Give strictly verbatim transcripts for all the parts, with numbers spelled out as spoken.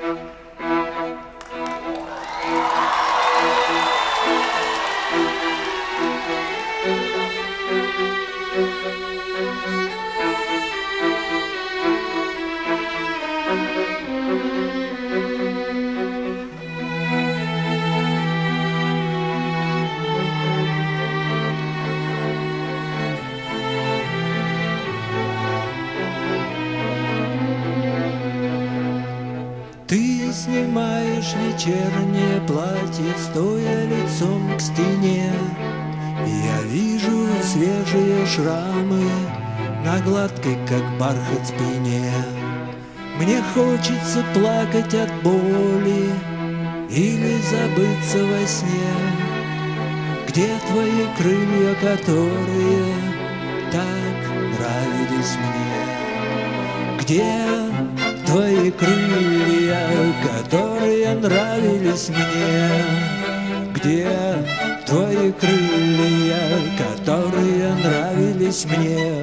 Ты снимаешь вечернее платье, стоя лицом к стене, и я вижу свежие шрамы на гладкой, как бархат, спине. Мне хочется плакать от боли или забыться во сне. Где твои крылья, которые так нравились мне? Где твои крылья, которые нравились мне? Где твои крылья, которые нравились мне?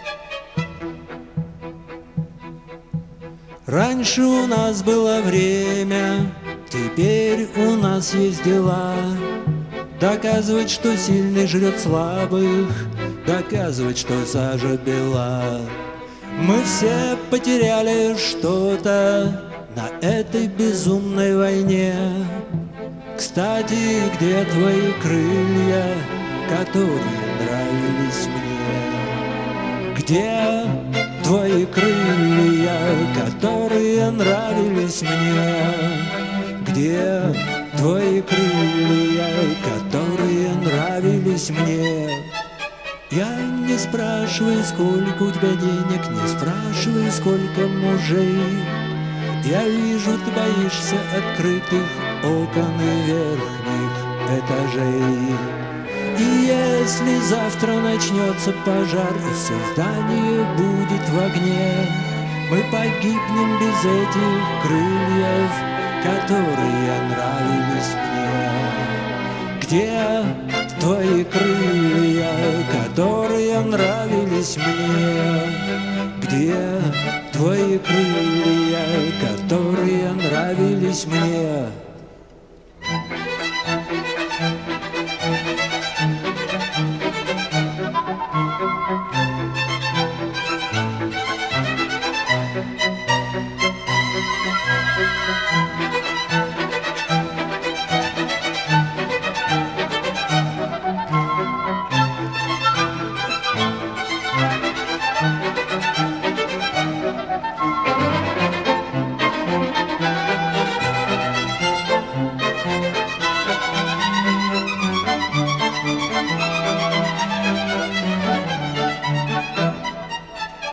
Раньше у нас было время, теперь у нас есть дела. Доказывать, что сильный жрет слабых, доказывать, что сажа бела. Мы все потеряли что-то на этой безумной войне. Кстати, где твои крылья, которые нравились мне? Где твои крылья, которые нравились мне? Где твои крылья, которые нравились мне? Я не спрашиваю, сколько у тебя денег, не спрашиваю, сколько мужей. Я вижу, ты боишься открытых окон и верхних этажей. И если завтра начнется пожар, и все здание будет в огне, мы погибнем без этих крыльев, которые нравились мне. Где твои крылья, которые нравились мне? Где твои крылья, которые нравились мне?